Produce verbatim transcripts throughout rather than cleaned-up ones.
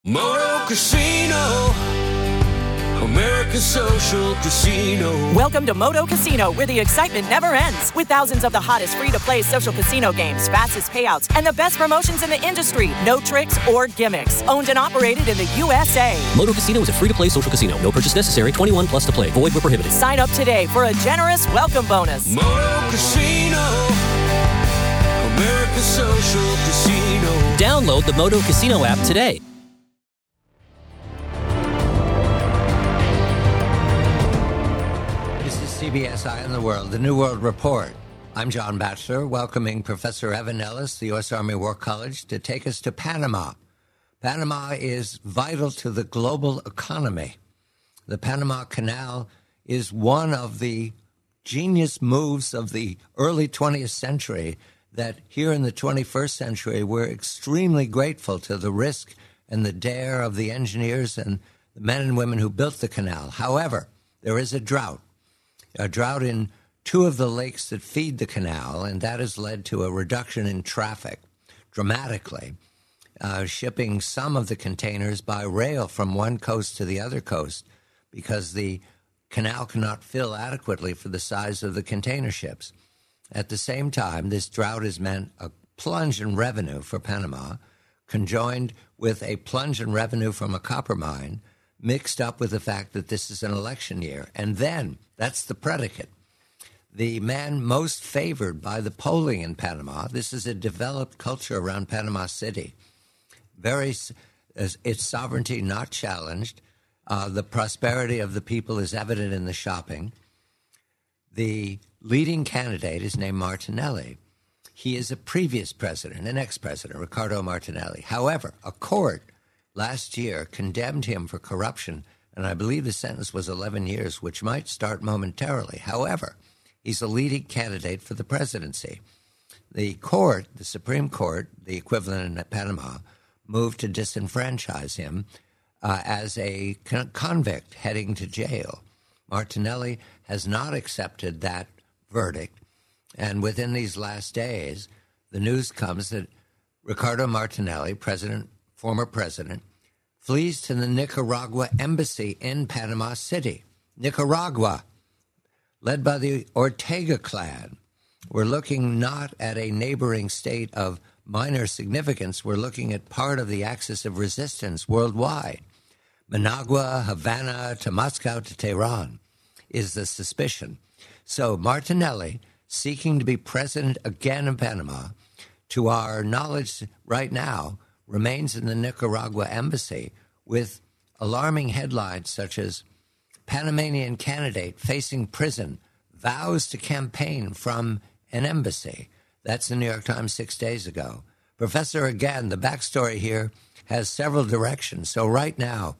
Moto Casino, American Social Casino. Welcome to Moto Casino, where the excitement never ends. With thousands of the hottest free-to-play social casino games, fastest payouts, and the best promotions in the industry. No tricks or gimmicks. Owned and operated in the U S A. Moto Casino is a free-to-play social casino. No purchase necessary. twenty-one plus to play. Void where prohibited. Sign up today for a generous welcome bonus. Moto Casino, American Social Casino. Download the Moto Casino app today. C B S Eye on the World, the New World Report. I'm John Batchelor, welcoming Professor Evan Ellis, the U S Army War College, to take us to Panama. Panama is vital to the global economy. The Panama Canal is one of the genius moves of the early twentieth century that here in the twenty-first century we're extremely grateful to the risk and the dare of the engineers and the men and women who built the canal. However, there is a drought. A drought in two of the lakes that feed the canal, and that has led to a reduction in traffic dramatically, uh, shipping some of the containers by rail from one coast to the other coast because the canal cannot fill adequately for the size of the container ships. At the same time, this drought has meant a plunge in revenue for Panama, conjoined with a plunge in revenue from a copper mine, mixed up with the fact that this is an election year. And then, that's the predicate. The man most favored by the polling in Panama, this is a developed culture around Panama City. Very, its sovereignty not challenged. Uh, the prosperity of the people is evident in the shopping. The leading candidate is named Martinelli. He is a previous president, an ex-president, Ricardo Martinelli. However, a court last year condemned him for corruption, and I believe the sentence was eleven years, which might start momentarily. However, he's a leading candidate for the presidency. The court, the Supreme Court, the equivalent in Panama, moved to disenfranchise him uh, as a con- convict heading to jail. Martinelli has not accepted that verdict, and within these last days, the news comes that Ricardo Martinelli, president former president, flees to the Nicaragua embassy in Panama City. Nicaragua, led by the Ortega clan. We're looking not at a neighboring state of minor significance. We're looking at part of the axis of resistance worldwide. Managua, Havana, to Moscow, to Tehran is the suspicion. So Martinelli, seeking to be president again in Panama, to our knowledge right now, remains in the Nicaragua embassy with alarming headlines such as Panamanian candidate facing prison, vows to campaign from an embassy. That's the New York Times six days ago. Professor, again, the backstory here has several directions. So right now,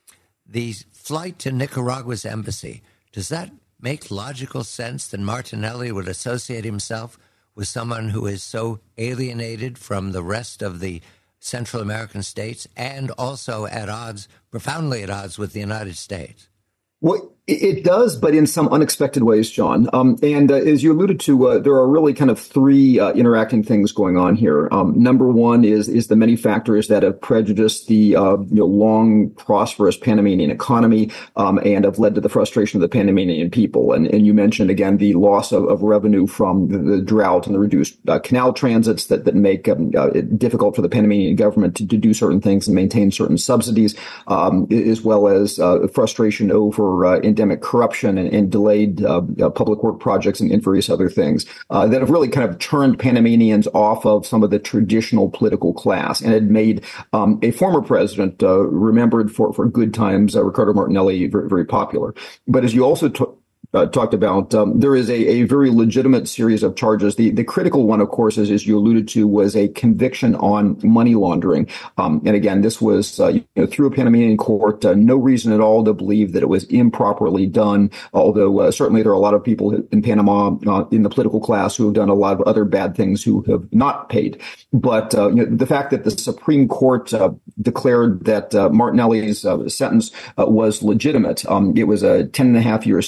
the flight to Nicaragua's embassy, does that make logical sense that Martinelli would associate himself with someone who is so alienated from the rest of the Central American states and also at odds, profoundly at odds with the United States? Well, it does, but in some unexpected ways, John. Um, and uh, as you alluded to, uh, there are really kind of three uh, interacting things going on here. Um, number one is is the many factors that have prejudiced the uh, you know, long, prosperous Panamanian economy um, and have led to the frustration of the Panamanian people. And, and you mentioned, again, the loss of, of revenue from the, the drought and the reduced uh, canal transits that, that make um, uh, it difficult for the Panamanian government to, to do certain things and maintain certain subsidies, um, as well as uh, frustration over uh, endemic corruption and, and delayed uh, uh, public work projects and, and various other things uh, that have really kind of turned Panamanians off of some of the traditional political class and had made um, a former president uh, remembered for, for good times, uh, Ricardo Martinelli, very, very popular. But as you also took Uh, talked about, um, there is a, a very legitimate series of charges. The the critical one, of course, is, as you alluded to, was a conviction on money laundering. Um, and again, this was uh, you know, through a Panamanian court. Uh, no reason at all to believe that it was improperly done. Although uh, certainly there are a lot of people in Panama uh, in the political class who have done a lot of other bad things who have not paid. But uh, you know, the fact that the Supreme Court uh, declared that uh, Martinelli's uh, sentence uh, was legitimate. Um, it was a ten and a half year sentence.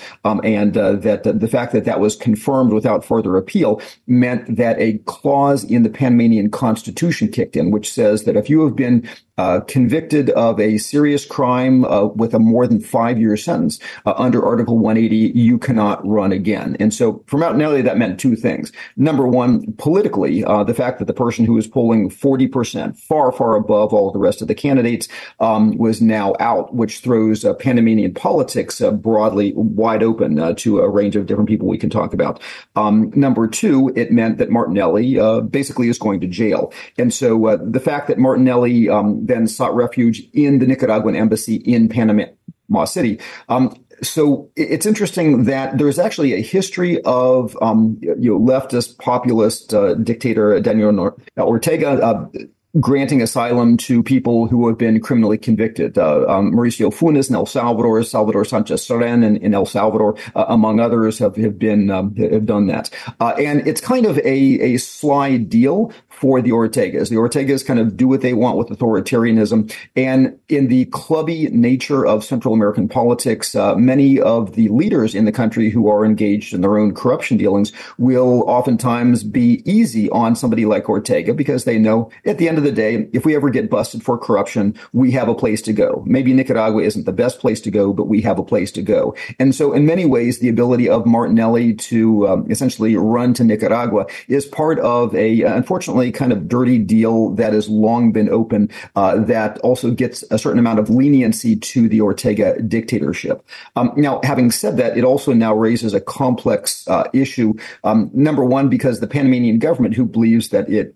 Um, and uh, that uh, the fact that that was confirmed without further appeal meant that a clause in the Panamanian Constitution kicked in, which says that if you have been uh, convicted of a serious crime uh, with a more than five-year sentence uh, under Article one eighty, you cannot run again. And so for Martinelli, that meant two things. Number one, politically, uh, the fact that the person who was polling forty percent, far, far above all the rest of the candidates, um, was now out, which throws uh, Panamanian politics uh, broadly wide open uh, to a range of different people we can talk about. Um, number two, it meant that Martinelli uh, basically is going to jail. And so uh, the fact that Martinelli um, then sought refuge in the Nicaraguan embassy in Panama City. Um, So it's interesting that there's actually a history of, um, you know, leftist populist uh, dictator Daniel Ortega uh, granting asylum to people who have been criminally convicted. Uh, um, Mauricio Funes in El Salvador, Salvador Sanchez Soren in, in El Salvador, uh, among others, have, have been um, have done that. Uh, and it's kind of a, a sly deal for the Ortegas. The Ortegas kind of do what they want with authoritarianism. And in the clubby nature of Central American politics, uh, many of the leaders in the country who are engaged in their own corruption dealings will oftentimes be easy on somebody like Ortega because they know at the end of the day, if we ever get busted for corruption, we have a place to go. Maybe Nicaragua isn't the best place to go, but we have a place to go. And so in many ways, the ability of Martinelli to um, essentially run to Nicaragua is part of a, unfortunately, kind of dirty deal that has long been open, uh, that also gets a certain amount of leniency to the Ortega dictatorship. Um, now, having said that, it also now raises a complex uh, issue. Um, number one, because the Panamanian government, who believes that it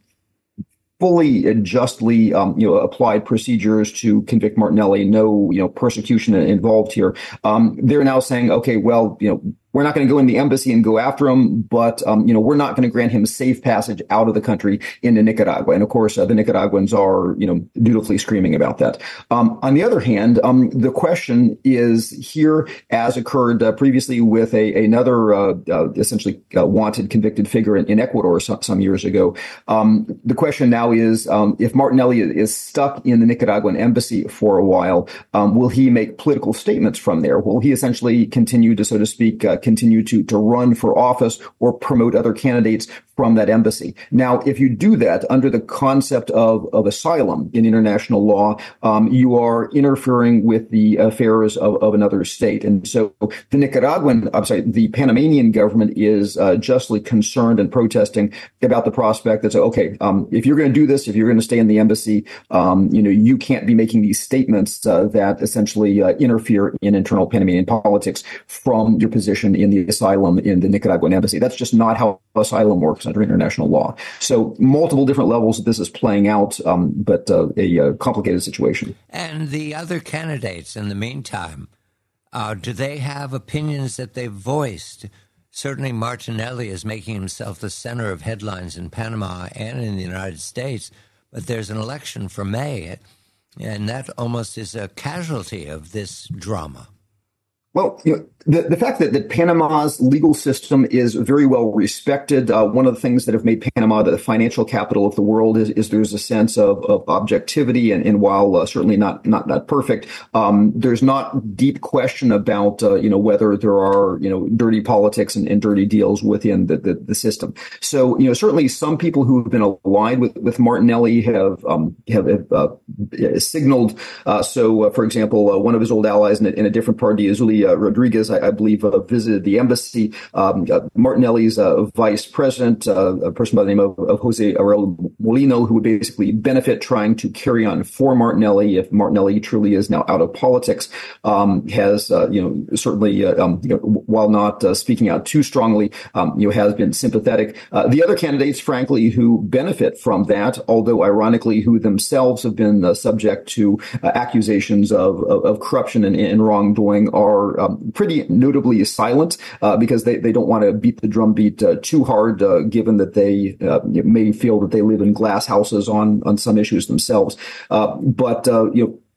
fully and justly, um, you know, applied procedures to convict Martinelli, no, you know, persecution involved here. Um, they're now saying, okay, well, you know, we're not going to go in the embassy and go after him, but, um, you know, we're not going to grant him safe passage out of the country into Nicaragua. And of course, uh, the Nicaraguans are, you know, dutifully screaming about that. Um, on the other hand, um, the question is here, as occurred uh, previously with a, another, uh, uh, essentially uh, wanted convicted figure in, in Ecuador some, some years ago. Um, the question now is, um, if Martinelli is stuck in the Nicaraguan embassy for a while, um, will he make political statements from there? Will he essentially continue to, so to speak, uh, continue to, to run for office or promote other candidates from that embassy? Now, if you do that under the concept of, of asylum in international law, um, you are interfering with the affairs of, of another state. And so the Nicaraguan, I'm sorry, the Panamanian government is uh, justly concerned and protesting about the prospect that, okay, um, if you're going to do this, if you're going to stay in the embassy, um, you know, you can't be making these statements uh, that essentially uh, interfere in internal Panamanian politics from your position in the asylum in the Nicaraguan embassy. That's just not how asylum works under international law. So multiple different levels this is playing out, um, but uh, a, a complicated situation. And the other candidates, in the meantime, uh, do they have opinions that they've voiced? Certainly Martinelli is making himself the center of headlines in Panama and in the United States, but there's an election for May, and that almost is a casualty of this drama. Well, you know, the, the fact that, that Panama's legal system is very well respected, uh, one of the things that have made Panama the financial capital of the world is, is there's a sense of, of objectivity. And, and while uh, certainly not, not, not perfect, um, there's not deep question about, uh, you know, whether there are, you know, dirty politics and, and dirty deals within the, the, the system. So, you know, certainly some people who have been aligned with, with Martinelli have, um, have, uh, signaled. Uh, so, uh, for example, uh, one of his old allies in a, in a different party is Julia Uh, Rodriguez, I, I believe, uh, visited the embassy. Um, uh, Martinelli's uh, vice president, uh, a person by the name of, of Jose Aurelio Molino, who would basically benefit trying to carry on for Martinelli if Martinelli truly is now out of politics, um, has, uh, you know, certainly, uh, um, you know, while not uh, speaking out too strongly, um, you know, has been sympathetic. Uh, the other candidates, frankly, who benefit from that, although ironically, who themselves have been uh, subject to uh, accusations of, of, of corruption and, and wrongdoing, are Um, pretty notably silent uh, because they, they don't want to beat the drumbeat uh, too hard, uh, given that they uh, may feel that they live in glass houses on on some issues themselves. Uh, but uh, you know.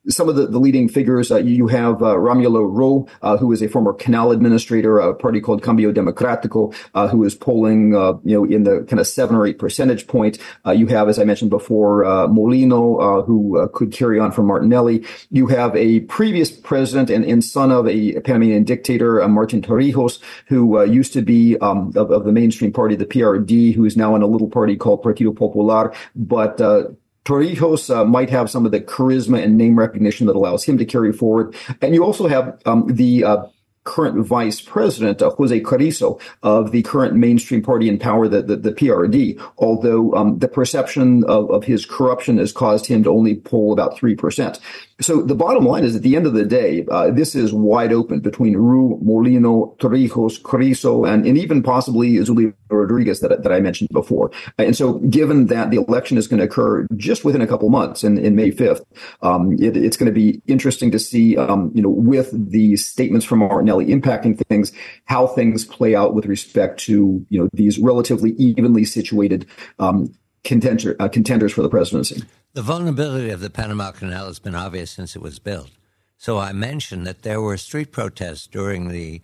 some of the, the leading figures, uh, you have uh, Romulo Ro, uh, who is a former canal administrator, a party called Cambio Democratico, uh, who is polling, uh, you know, in the kind of seven or eight percentage point. Uh, you have, as I mentioned before, uh, Molino, uh, who uh, could carry on from Martinelli. You have a previous president and, and son of a Panamanian dictator, uh, Martin Torrijos, who uh, used to be um, of, of the mainstream party, the P R D, who is now in a little party called Partido Popular, but uh, Torrijos uh, might have some of the charisma and name recognition that allows him to carry forward. And you also have um, the uh, current vice president, uh, Jose Carrizo, of the current mainstream party in power, the, the, the P R D, although um, the perception of, of his corruption has caused him to only poll about three percent. So the bottom line is, at the end of the day, uh, this is wide open between Ru, Molino, Torrijos, Carrizo, and, and even possibly Zulia Rodriguez that, that I mentioned before. And so given that the election is going to occur just within a couple months in, in May fifth, um, it, it's going to be interesting to see, um, you know, with the statements from Martinelli impacting things, how things play out with respect to, you know, these relatively evenly situated um, contender, uh, contenders for the presidency. The vulnerability of the Panama Canal has been obvious since it was built. So I mentioned that there were street protests during the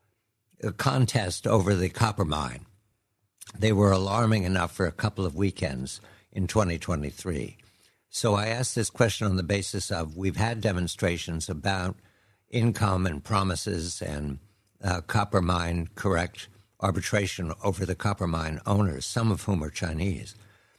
contest over the copper mine. They were alarming enough for a couple of weekends in twenty twenty-three. So I asked this question on the basis of we've had demonstrations about income and promises and uh, copper mine correct arbitration over the copper mine owners, some of whom are Chinese.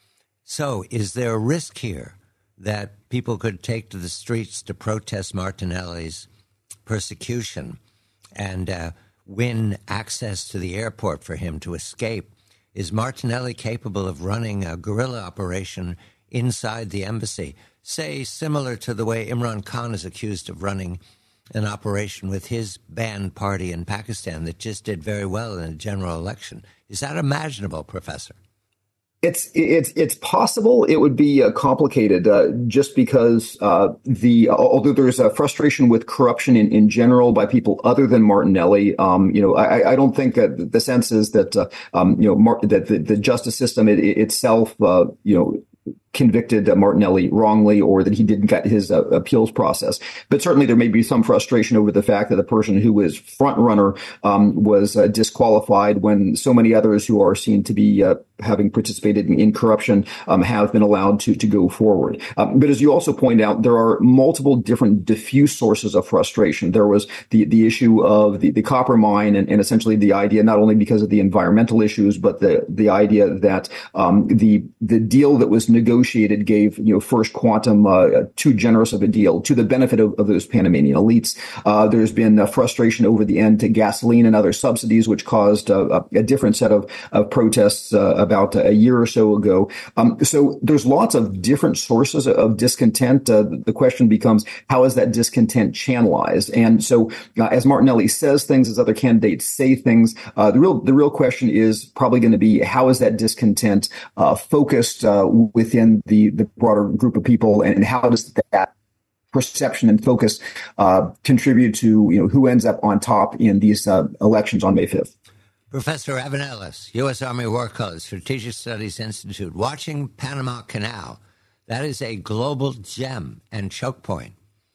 So is there a risk here that people could take to the streets to protest Martinelli's persecution and uh, win access to the airport for him to escape? Is Martinelli capable of running a guerrilla operation inside the embassy, say similar to the way Imran Khan is accused of running an operation with his banned party in Pakistan that just did very well in a general election? Is that imaginable, Professor? It's it's it's possible. It would be uh, complicated uh, just because uh, the although there's a frustration with corruption in, in general by people other than Martinelli. Um, you know, I, I don't think that the sense is that uh, um, you know Mar- that the, the justice system it, it itself uh, you know. convicted uh, Martinelli wrongly, or that he didn't get his uh, appeals process. But certainly there may be some frustration over the fact that the person who was front runner um, was uh, disqualified when so many others who are seen to be uh, having participated in, in corruption um, have been allowed to to go forward. Um, but as you also point out, there are multiple different diffuse sources of frustration. There was the the issue of the, the copper mine, and, and essentially the idea, not only because of the environmental issues, but the the idea that um, the the deal that was negotiated gave, you know, First Quantum uh, too generous of a deal to the benefit of, of those Panamanian elites. Uh, there's been uh, frustration over the end to gasoline and other subsidies, which caused uh, a, a different set of, of protests uh, about a year or so ago. Um, so there's lots of different sources of discontent. Uh, the question becomes, how is that discontent channelized? And so uh, as Martinelli says things, as other candidates say things, uh, the real the real question is probably going to be, how is that discontent uh, focused uh, within the, the broader group of people, and how does that perception and focus uh, contribute to, you know, who ends up on top in these uh, elections on May fifth? Professor Evan Ellis, U S. Army War College, Strategic Studies Institute. Watching Panama Canal, that is a global gem and choke point.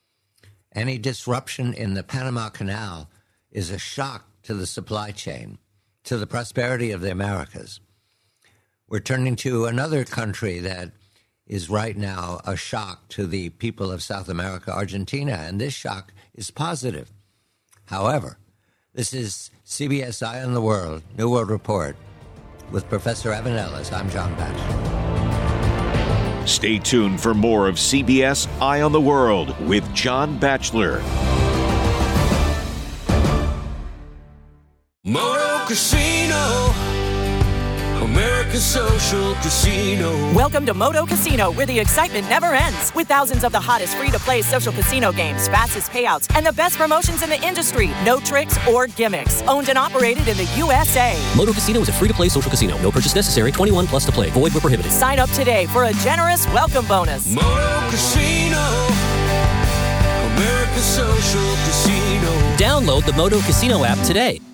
Any disruption in the Panama Canal is a shock to the supply chain, to the prosperity of the Americas. We're turning to another country that is right now a shock to the people of South America, Argentina, and this shock is positive. However, this is C B S Eye on the World, New World Report, with Professor Evan Ellis. I'm John Batchelor. Stay tuned for more of C B S Eye on the World with John Batchelor. Moto Casino, American Social Casino. Welcome to Moto Casino, where the excitement never ends. With thousands of the hottest free-to-play social casino games, fastest payouts, and the best promotions in the industry. No tricks or gimmicks. Owned and operated in the U S A. Moto Casino is a free-to-play social casino. No purchase necessary. twenty-one plus to play. Void where prohibited. Sign up today for a generous welcome bonus. Moto Casino, American Social Casino. Download the Moto Casino app today.